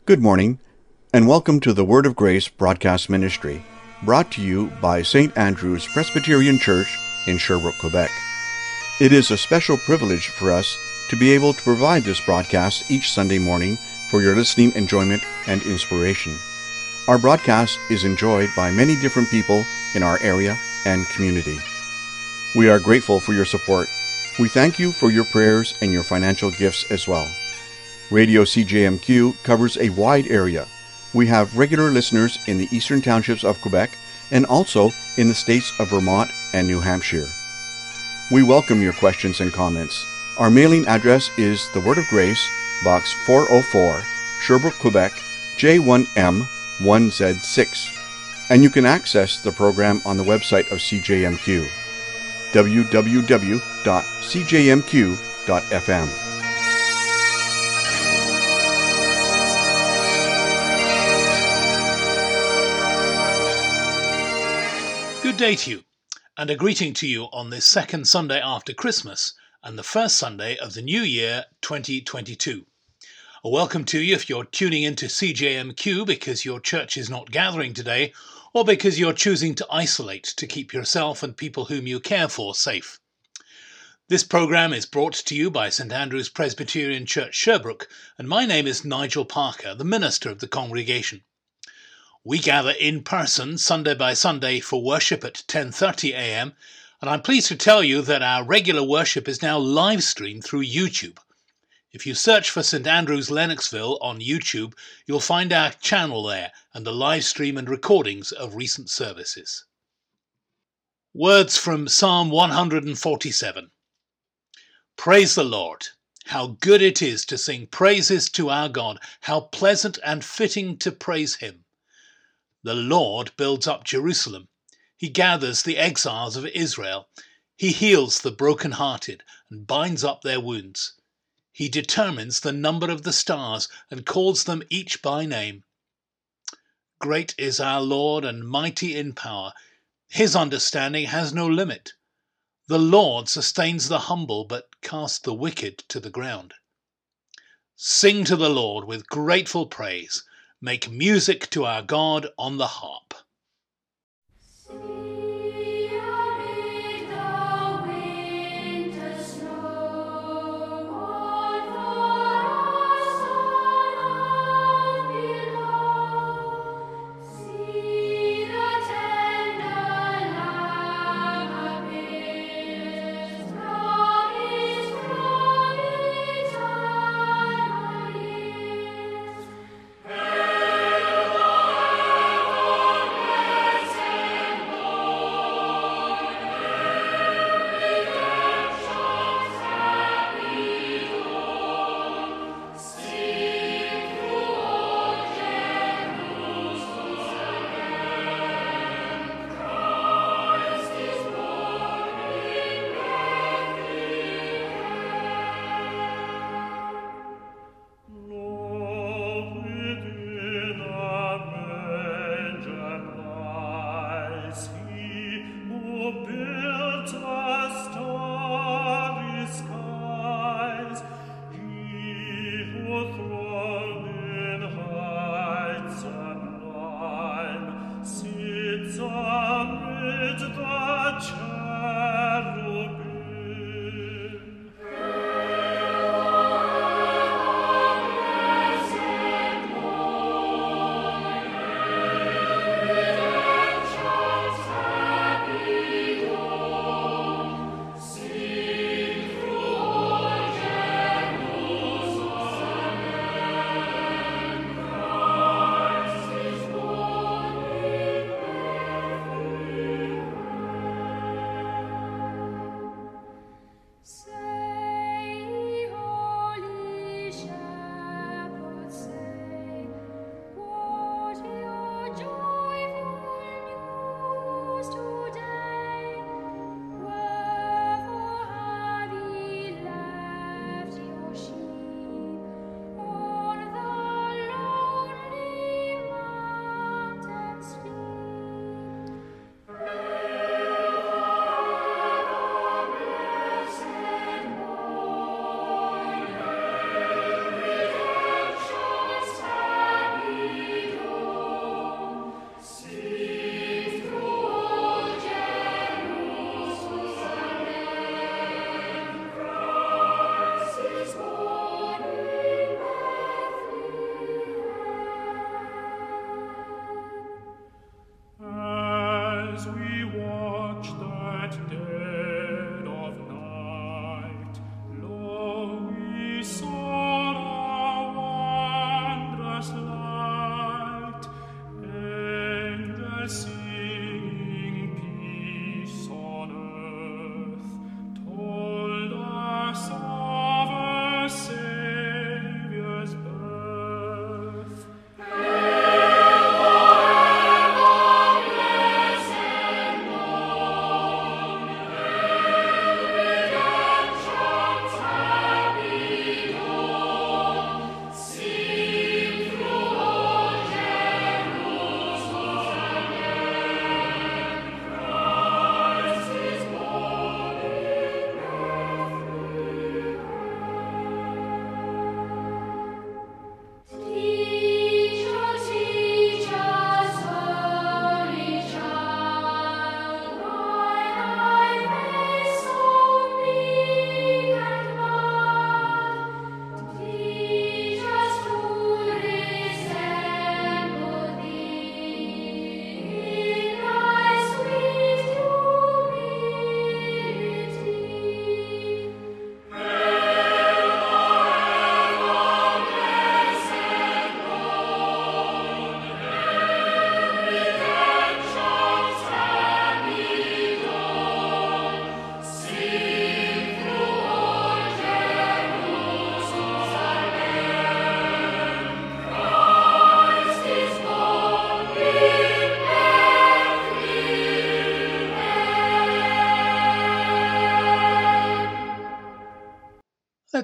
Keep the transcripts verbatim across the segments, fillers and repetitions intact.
Good morning, and welcome to the Word of Grace broadcast ministry, brought to you by Saint Andrew's Presbyterian Church in Sherbrooke, Quebec. It is a special privilege for us to be able to provide this broadcast each Sunday morning for your listening enjoyment and inspiration. Our broadcast is enjoyed by many different people in our area and community. We are grateful for your support. We thank you for your prayers and your financial gifts as well. Radio C J M Q covers a wide area. We have regular listeners in the eastern townships of Quebec and also in the states of Vermont and New Hampshire. We welcome your questions and comments. Our mailing address is The Word of Grace, Box four oh four, Sherbrooke, Quebec, J one M one Z six. And you can access the program on the website of C J M Q, w w w dot c j m q dot f m. Good day to you, and a greeting to you on this second Sunday after Christmas and the first Sunday of the new year twenty twenty-two. A welcome to you if you're tuning into C J M Q because your church is not gathering today, or because you're choosing to isolate to keep yourself and people whom you care for safe. This programme is brought to you by Saint Andrew's Presbyterian Church Sherbrooke, and my name is Nigel Parker, the minister of the congregation. We gather in person Sunday by Sunday for worship at ten thirty a m, and I'm pleased to tell you that our regular worship is now live streamed through YouTube. If you search for Saint Andrew's Lennoxville on YouTube, you'll find our channel there and the live stream and recordings of recent services. Words from Psalm one forty-seven. Praise the Lord. How good it is to sing praises to our God. How pleasant and fitting to praise him. The Lord builds up Jerusalem. He gathers the exiles of Israel. He heals the broken-hearted and binds up their wounds. He determines the number of the stars and calls them each by name. Great is our Lord and mighty in power. His understanding has no limit. The Lord sustains the humble but casts the wicked to the ground. Sing to the Lord with grateful praise. Make music to our God on the harp.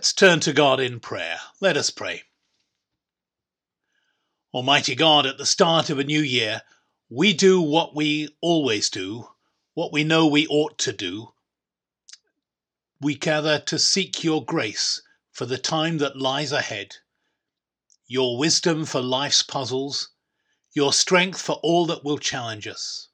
Let's turn to God in prayer. Let us pray. Almighty God, at the start of a new year, we do what we always do, what we know we ought to do. We gather to seek your grace for the time that lies ahead, your wisdom for life's puzzles, your strength for all that will challenge us.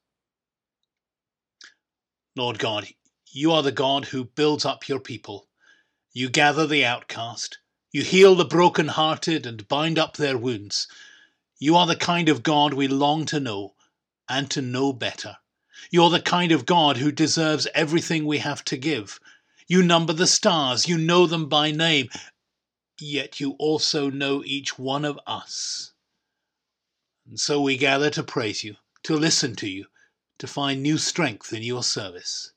Lord God, you are the God who builds up your people. You gather the outcast. You heal the broken-hearted and bind up their wounds. You are the kind of God we long to know and to know better. You're the kind of God who deserves everything we have to give. You number the stars. You know them by name. Yet you also know each one of us. And so we gather to praise you, to listen to you, to find new strength in your service.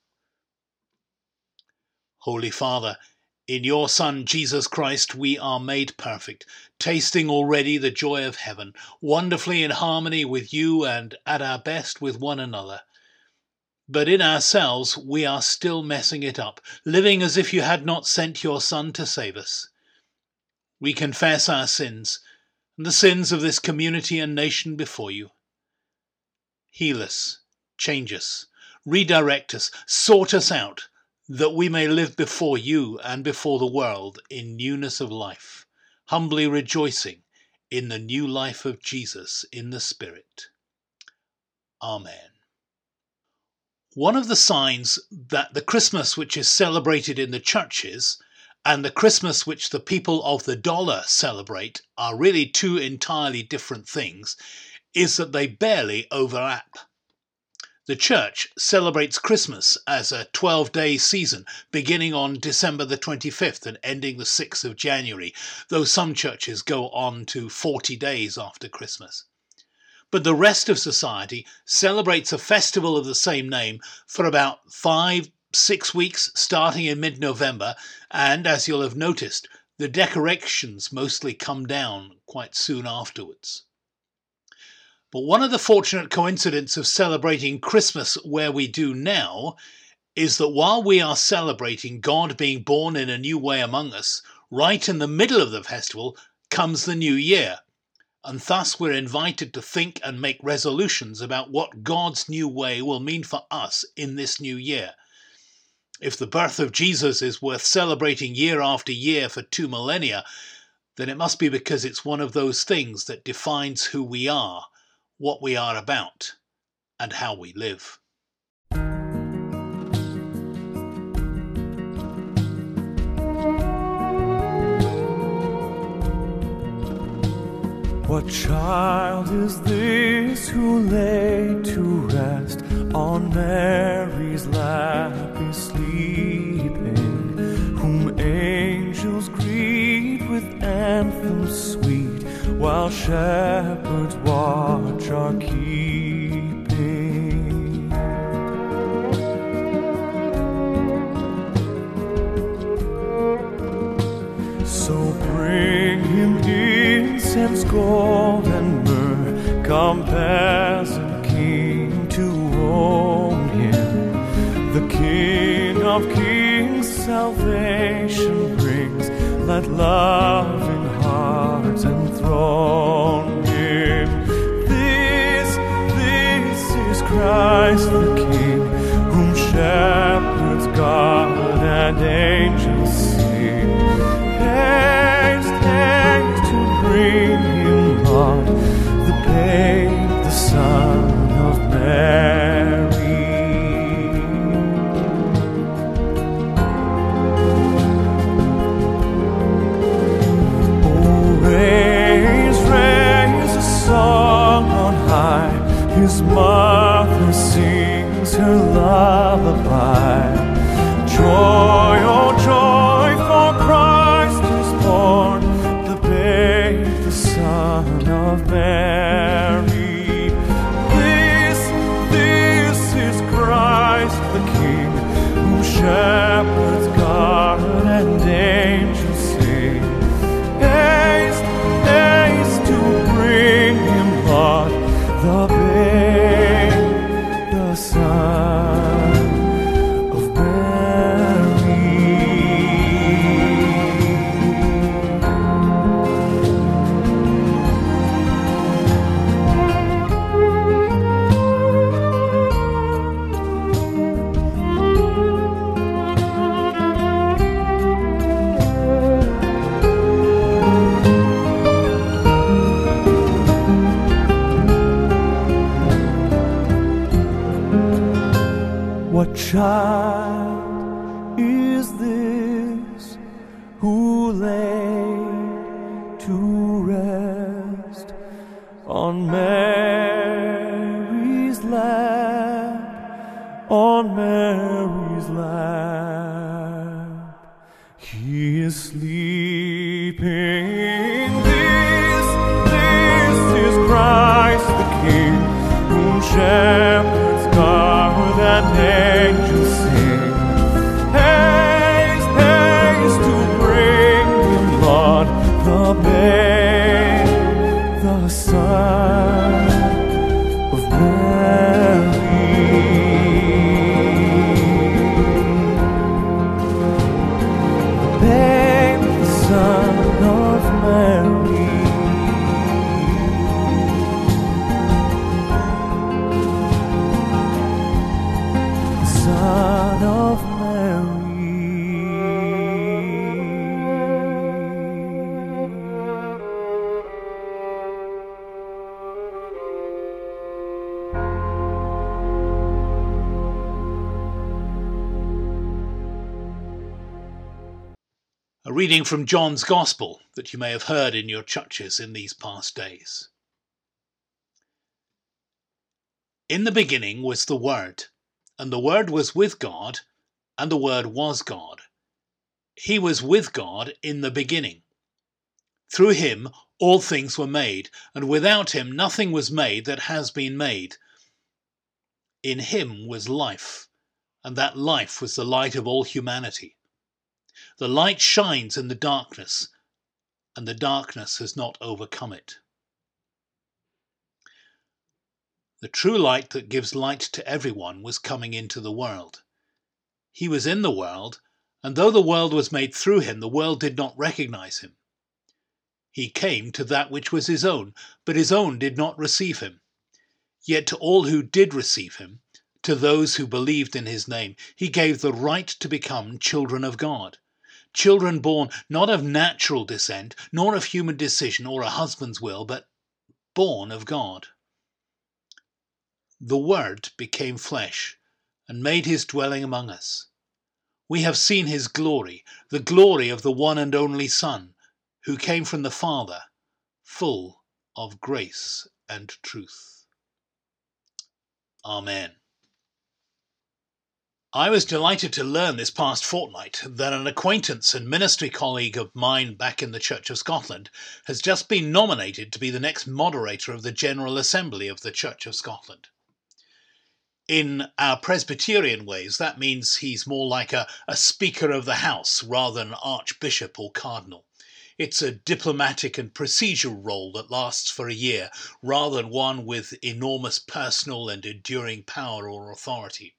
Holy Father, in your Son, Jesus Christ, we are made perfect, tasting already the joy of heaven, wonderfully in harmony with you and at our best with one another. But in ourselves, we are still messing it up, living as if you had not sent your Son to save us. We confess our sins and the sins of this community and nation before you. Heal us, change us, redirect us, sort us out, that we may live before you and before the world in newness of life, humbly rejoicing in the new life of Jesus in the Spirit. Amen. One of the signs that the Christmas which is celebrated in the churches and the Christmas which the people of the dollar celebrate are really two entirely different things is that they barely overlap. The church celebrates Christmas as a twelve-day season, beginning on December the twenty-fifth and ending the sixth of January, though some churches go on to forty days after Christmas. But the rest of society celebrates a festival of the same name for about five, six weeks, starting in mid-November, and, as you'll have noticed, the decorations mostly come down quite soon afterwards. But one of the fortunate coincidences of celebrating Christmas where we do now is that while we are celebrating God being born in a new way among us, right in the middle of the festival comes the new year. And thus we're invited to think and make resolutions about what God's new way will mean for us in this new year. If the birth of Jesus is worth celebrating year after year for two millennia, then it must be because it's one of those things that defines who we are, what we are about, and how we live. What child is this who lay to rest on Mary's lap is sleeping, whom angels greet with anthems sweet, while shepherds watch are keeping? So bring him incense, gold, and myrrh, compassion King to own him. The King of kings salvation brings, let loving hearts enthrone him. This, this is Christ the King, whom shepherds guard and angels sing. Haste, haste to bring him, Lord, the babe, the Son of Mary. His mother sings her lullaby. Joy, oh joy, for Christ is born, the babe, the Son of Mary. This, this is Christ the King, whom shepherds guard and angels sing. Haste, haste to bring him, Lord, the babe, the Son of Mary. What child is this who lay to rest on Mary's lap, on Mary's lap? He is sleeping. This, this is Christ the King, whom shepherds guard and angels sing. Haste, haste to bring him, Lord, the babe, the Son of Mary. The babe, the Son of Mary. Son of Mary. A reading from John's Gospel that you may have heard in your churches in these past days. In the beginning was the Word, and the Word was with God, and the Word was God. He was with God in the beginning. Through him all things were made, and without him nothing was made that has been made. In him was life, and that life was the light of all humanity. The light shines in the darkness, and the darkness has not overcome it. The true light that gives light to everyone was coming into the world. He was in the world, and though the world was made through him, the world did not recognize him. He came to that which was his own, but his own did not receive him. Yet to all who did receive him, to those who believed in his name, he gave the right to become children of God. Children born not of natural descent, nor of human decision or a husband's will, but born of God. The Word became flesh and made his dwelling among us. We have seen his glory, the glory of the one and only Son, who came from the Father, full of grace and truth. Amen. I was delighted to learn this past fortnight that an acquaintance and ministry colleague of mine back in the Church of Scotland has just been nominated to be the next moderator of the General Assembly of the Church of Scotland. In our Presbyterian ways, that means he's more like a, a Speaker of the House rather than an Archbishop or Cardinal. It's a diplomatic and procedural role that lasts for a year rather than one with enormous personal and enduring power or authority.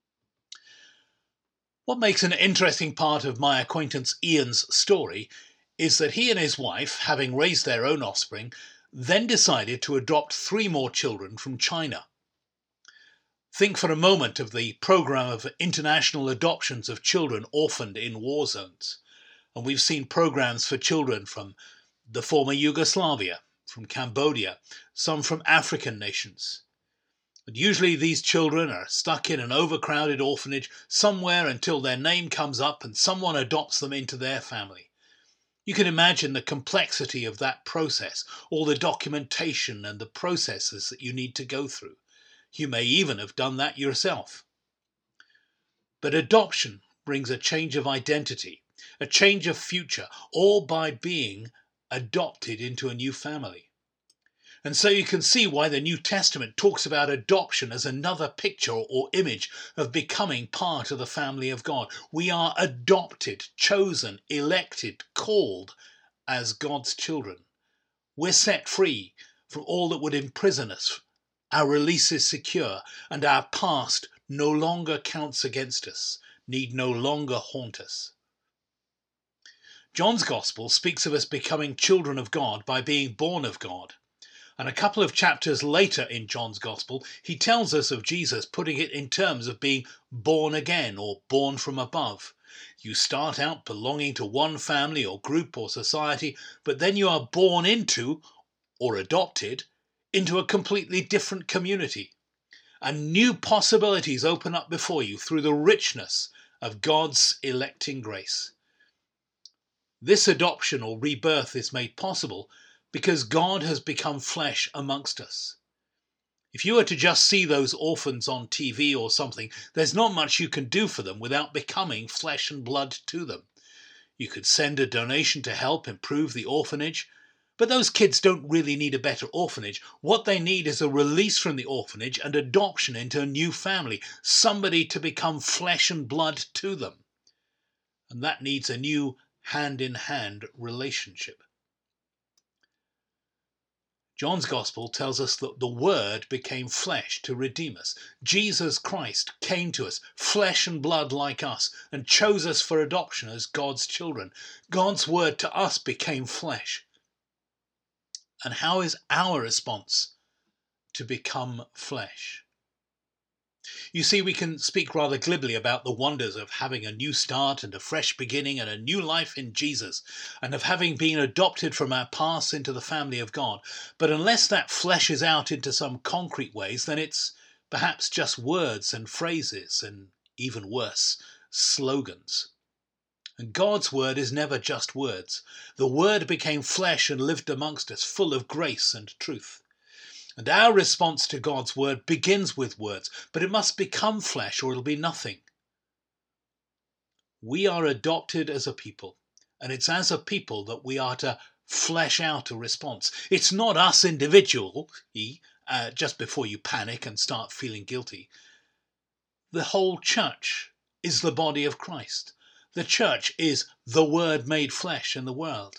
What makes an interesting part of my acquaintance Ian's story is that he and his wife, having raised their own offspring, then decided to adopt three more children from China. Think for a moment of the program of international adoptions of children orphaned in war zones. And we've seen programs for children from the former Yugoslavia, from Cambodia, some from African nations. But usually these children are stuck in an overcrowded orphanage somewhere until their name comes up and someone adopts them into their family. You can imagine the complexity of that process, all the documentation and the processes that you need to go through. You may even have done that yourself. But adoption brings a change of identity, a change of future, all by being adopted into a new family. And so you can see why the New Testament talks about adoption as another picture or image of becoming part of the family of God. We are adopted, chosen, elected, called as God's children. We're set free from all that would imprison us. Our release is secure, and our past no longer counts against us, need no longer haunt us. John's Gospel speaks of us becoming children of God by being born of God. And a couple of chapters later in John's Gospel, he tells us of Jesus putting it in terms of being born again or born from above. You start out belonging to one family or group or society, but then you are born into, or adopted, into a completely different community. and new possibilities open up before you through the richness of God's electing grace. This adoption or rebirth is made possible because God has become flesh amongst us. If you were to just see those orphans on T V or something, there's not much you can do for them without becoming flesh and blood to them. You could send a donation to help improve the orphanage, but those kids don't really need a better orphanage. What they need is a release from the orphanage and adoption into a new family, somebody to become flesh and blood to them. And that needs a new hand-in-hand relationship. John's Gospel tells us that the Word became flesh to redeem us. Jesus Christ came to us, flesh and blood like us, and chose us for adoption as God's children. God's Word to us became flesh. And how is our response to become flesh? You see, we can speak rather glibly about the wonders of having a new start and a fresh beginning and a new life in Jesus, and of having been adopted from our past into the family of God. But unless that fleshes out into some concrete ways, then it's perhaps just words and phrases and, even worse, slogans. And God's word is never just words. The Word became flesh and lived amongst us, full of grace and truth. And our response to God's word begins with words, but it must become flesh or it'll be nothing. We are adopted as a people, and it's as a people that we are to flesh out a response. It's not us individually, uh, just before you panic and start feeling guilty. The whole church is the body of Christ. The church is the Word made flesh in the world.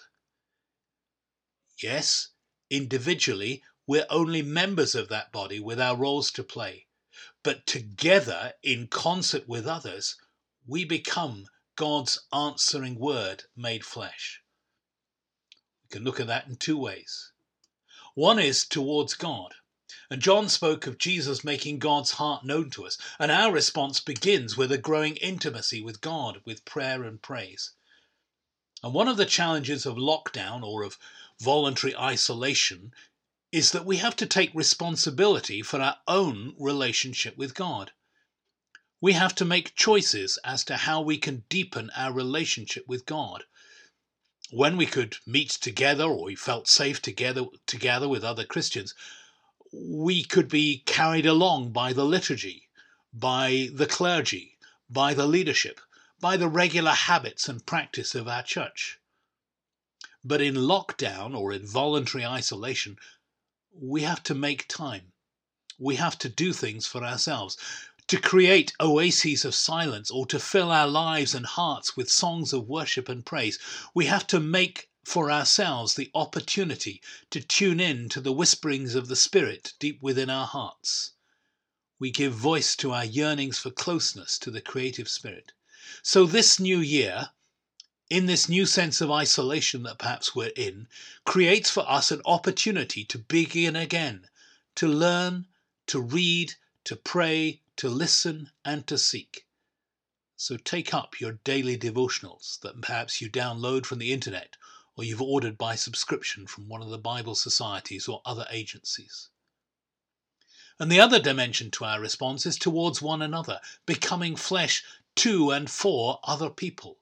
Yes, individually, we're only members of that body with our roles to play. But together, in concert with others, we become God's answering word made flesh. We can look at that in two ways. One is towards God. And John spoke of Jesus making God's heart known to us. And our response begins with a growing intimacy with God, with prayer and praise. And one of the challenges of lockdown or of voluntary isolation is that we have to take responsibility for our own relationship with God. We have to make choices as to how we can deepen our relationship with God. When we could meet together, or we felt safe together, together with other Christians, we could be carried along by the liturgy, by the clergy, by the leadership, by the regular habits and practice of our church. But in lockdown or in voluntary isolation, we have to make time. We have to do things for ourselves, to create oases of silence or to fill our lives and hearts with songs of worship and praise. We have to make for ourselves the opportunity to tune in to the whisperings of the Spirit deep within our hearts. We give voice to our yearnings for closeness to the creative Spirit. So this new year, in this new sense of isolation that perhaps we're in, creates for us an opportunity to begin again, to learn, to read, to pray, to listen, and to seek. So take up your daily devotionals that perhaps you download from the internet or you've ordered by subscription from one of the Bible societies or other agencies. And the other dimension to our response is towards one another, becoming flesh to and for other people.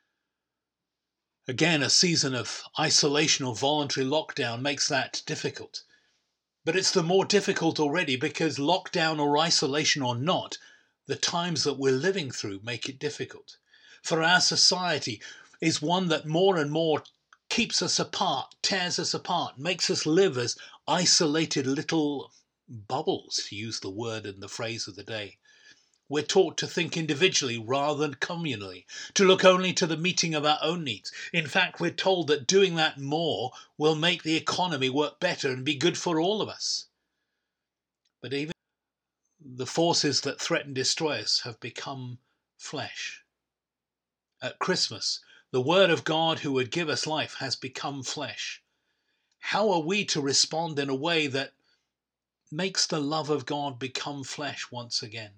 Again, a season of isolation or voluntary lockdown makes that difficult. But it's the more difficult already because lockdown or isolation or not, the times that we're living through make it difficult. For our society is one that more and more keeps us apart, tears us apart, makes us live as isolated little bubbles, to use the word and the phrase of the day. We're taught to think individually rather than communally, to look only to the meeting of our own needs. In fact, we're told that doing that more will make the economy work better and be good for all of us. But even the forces that threaten to destroy us have become flesh. At Christmas, the Word of God who would give us life has become flesh. How are we to respond in a way that makes the love of God become flesh once again?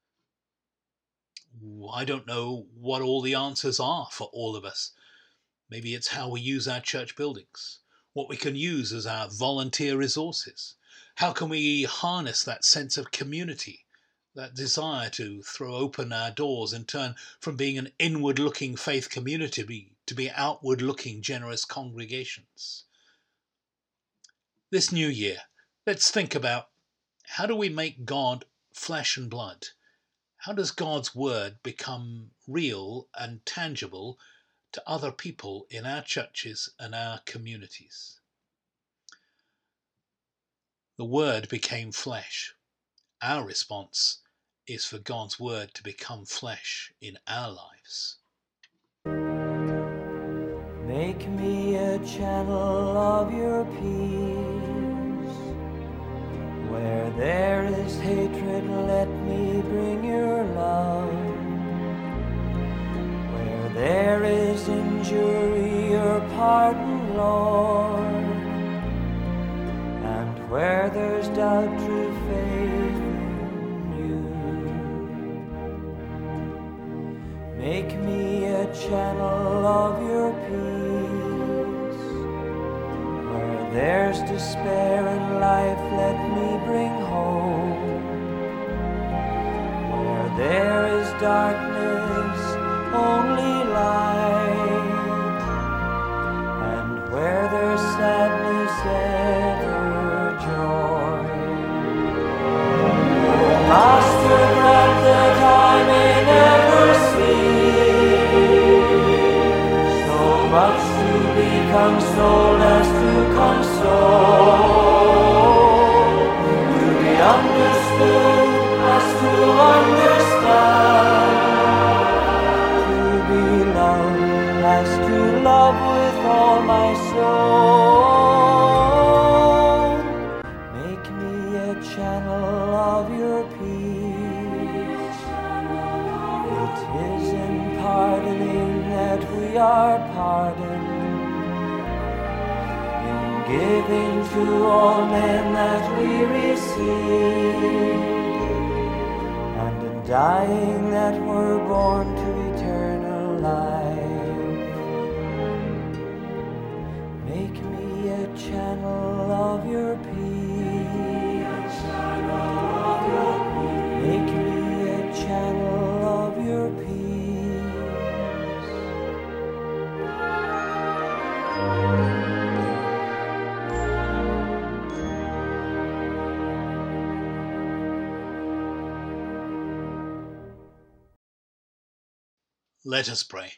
I don't know what all the answers are for all of us. Maybe it's how we use our church buildings, what we can use as our volunteer resources, How can we harness that sense of community, that desire to throw open our doors and turn from being an inward-looking faith community to be outward-looking generous congregations? This new year, let's think about, how do we make God flesh and blood? How does God's word become real and tangible to other people in our churches and our communities? The word became flesh. Our response is for God's word to become flesh in our lives. Make me a channel of your peace. Where there is hatred, let me bring your love. Where there is injury, your pardon, Lord. And where there's doubt, true faith in you. Make me a channel of your peace. Where there's despair in life, let me bring hope. Where there is darkness, only light. And where there's sadness, ever joy. Oh, Master, grant that I may never see so much to be consoled as to console, to be understood as to understand, to be loved as to love with all my soul. Make me a channel of your peace. It is in pardoning that we are pardoned, in giving to all men that we receive, and in dying that we're born to eternal life. Make me a channel of your peace. Make me a channel of your peace. Let us pray.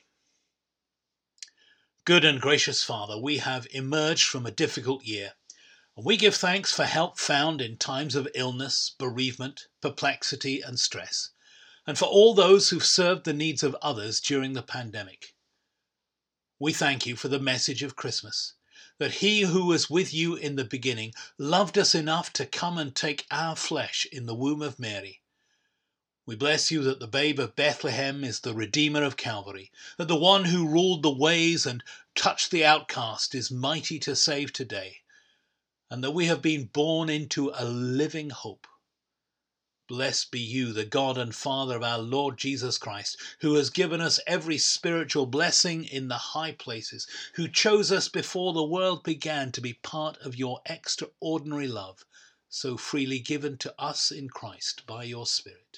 Good and gracious Father, we have emerged from a difficult year, and we give thanks for help found in times of illness, bereavement, perplexity and stress, and for all those who've served the needs of others during the pandemic. We thank you for the message of Christmas, that he who was with you in the beginning loved us enough to come and take our flesh in the womb of Mary. We bless you that the babe of Bethlehem is the Redeemer of Calvary, that the one who ruled the ways and touched the outcast is mighty to save today, and that we have been born into a living hope. Blessed be you, the God and Father of our Lord Jesus Christ, who has given us every spiritual blessing in the high places, who chose us before the world began to be part of your extraordinary love, so freely given to us in Christ by your Spirit.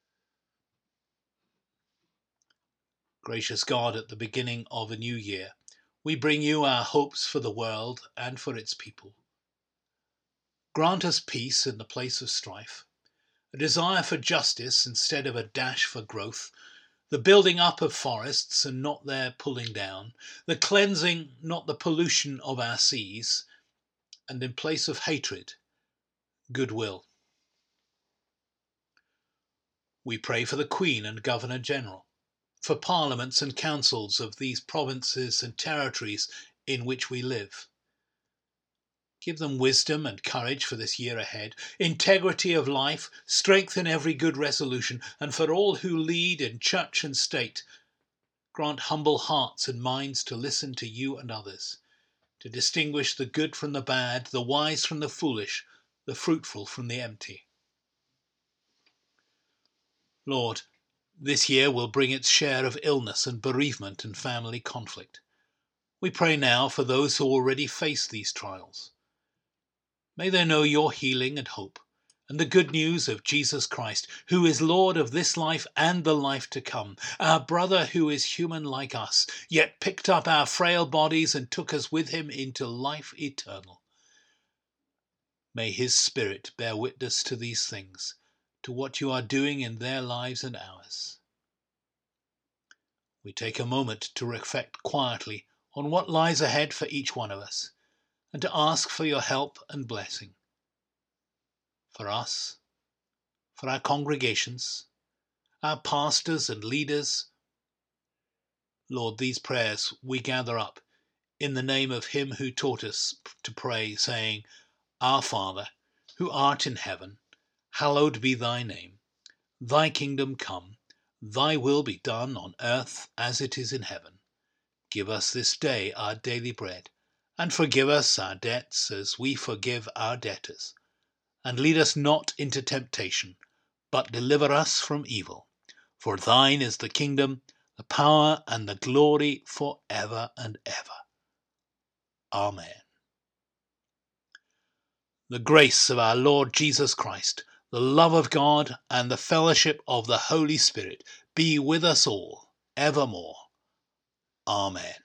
Gracious God, at the beginning of a new year, we bring you our hopes for the world and for its people. Grant us peace in the place of strife, a desire for justice instead of a dash for growth, the building up of forests and not their pulling down, the cleansing, not the pollution of our seas, and in place of hatred, goodwill. We pray for the Queen and Governor General, for parliaments and councils of these provinces and territories in which we live. Give them wisdom and courage for this year ahead, integrity of life, strength in every good resolution, and for all who lead in church and state, grant humble hearts and minds to listen to you and others, to distinguish the good from the bad, the wise from the foolish, the fruitful from the empty. Lord, this year will bring its share of illness and bereavement and family conflict. We pray now for those who already face these trials. May they know your healing and hope, and the good news of Jesus Christ, who is Lord of this life and the life to come, our brother who is human like us, yet picked up our frail bodies and took us with him into life eternal. May his Spirit bear witness to these things, to what you are doing in their lives and ours. We take a moment to reflect quietly on what lies ahead for each one of us, and to ask for your help and blessing. For us, for our congregations, our pastors and leaders. Lord, these prayers we gather up in the name of him who taught us to pray, saying, Our Father, who art in heaven, hallowed be thy name. Thy kingdom come, thy will be done on earth as it is in heaven. Give us this day our daily bread, and forgive us our debts as we forgive our debtors. And lead us not into temptation, but deliver us from evil. For thine is the kingdom, the power, and the glory for ever and ever. Amen. The grace of our Lord Jesus Christ, the love of God, and the fellowship of the Holy Spirit be with us all, evermore. Amen.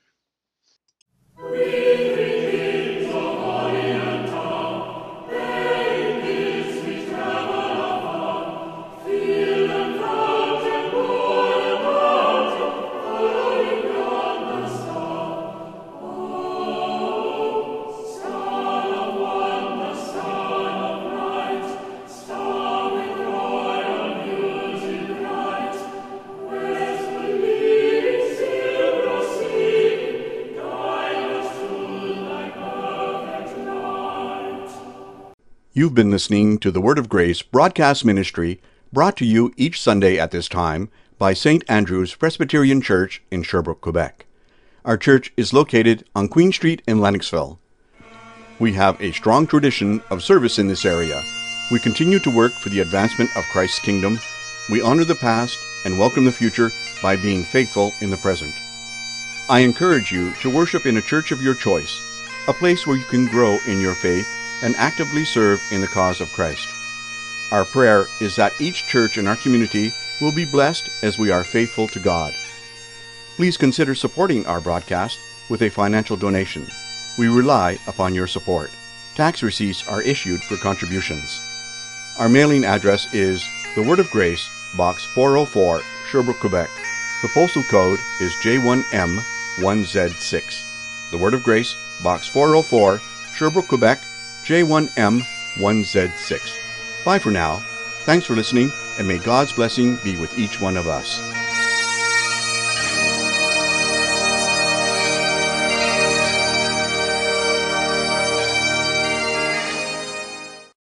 You've been listening to the Word of Grace broadcast ministry, brought to you each Sunday at this time by Saint Andrew's Presbyterian Church in Sherbrooke, Quebec. Our church is located on Queen Street in Lennoxville. We have a strong tradition of service in this area. We continue to work for the advancement of Christ's kingdom. We honor the past and welcome the future by being faithful in the present. I encourage you to worship in a church of your choice, a place where you can grow in your faith and actively serve in the cause of Christ. Our prayer is that each church in our community will be blessed as we are faithful to God. Please consider supporting our broadcast with a financial donation. We rely upon your support. Tax receipts are issued for contributions. Our mailing address is The Word of Grace, Box four oh four, Sherbrooke, Quebec. The postal code is J one M one Z six. The Word of Grace, Box four oh four, Sherbrooke, Quebec, J one M one Z six. Bye for now. Thanks for listening, and may God's blessing be with each one of us.